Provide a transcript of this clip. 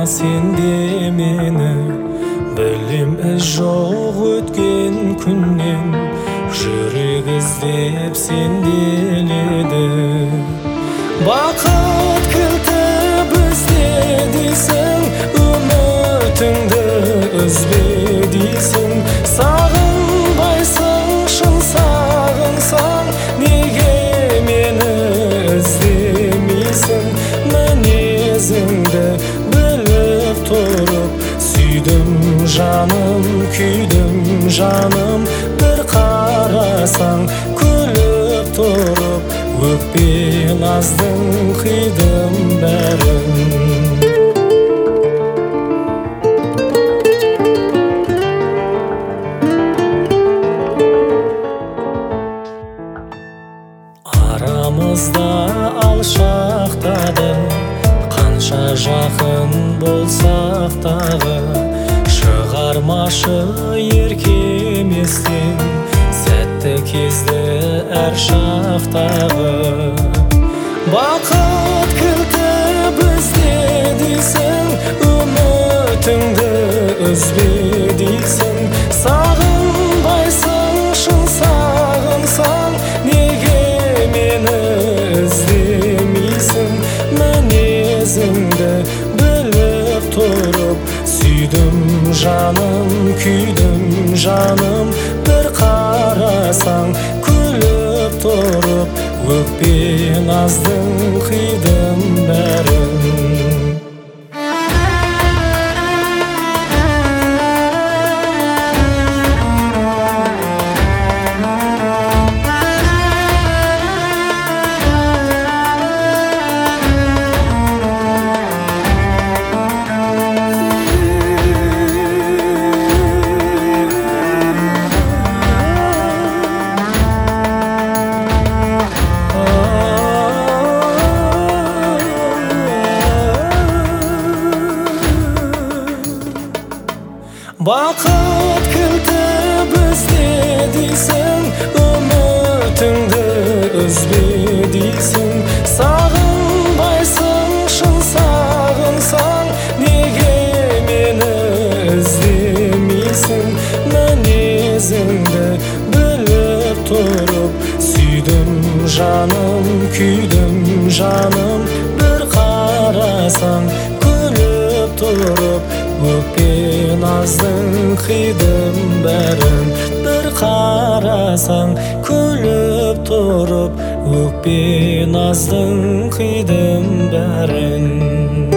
sende meni. Bilim iz жоқ өткен күннен, жүрек іздеп сенделеді. Бақыт кілті бізде дейсің, үмітіңді үзбе дейсің. Сағынбайсың, шын сағынсаң, неге мені іздемейсің? Мінезіңді біліп тұрып сүйдім жаным, күйдім жаным. Бір қарасаң күліп тұрып, өкпе наздың қидым бәрін. Арамызда алшақтады, қанша жақын болсақ тағы. Шығармашы еркеместен сәтті кезді әр шақтағы. Бақыт кілті бізде дейсің, үмітіңді үзбе дейсің. Сағынбайсың, шын сағынсаң, неге мені іздемейсің? Мінезіңді біліп тұрып сүйдім жаным, күйдім жаным. Бір қарасаң күліп тұрып, өкпе наздың қидым бәрін. Бақыт кілті бізде дейсің, үмітіңді үзбе дейсің. Сағынбайсың, шын сағынсаң, неге мені іздемейсің? Мінезіңді біліп тұрып сүйдім жаным, күйдім жаным. Бір қарасаң күліп тұрып, өкпе наздың қидым бәрін. Бір қарасаң күліп тұрып, өкпе наздың қидым бәрін.